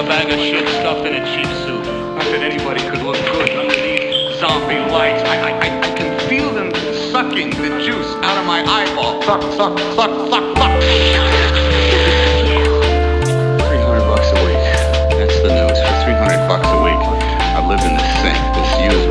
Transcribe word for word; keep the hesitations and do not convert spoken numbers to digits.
a bag of shit stuffed in a cheap suit. Not that anybody could look good under these zombie lights. I, I, I, I can feel them sucking the juice out of my eyeball. Suck, suck, suck, suck, suck. three hundred bucks a week. That's the news. For three hundred bucks a week, I live in the sink. This used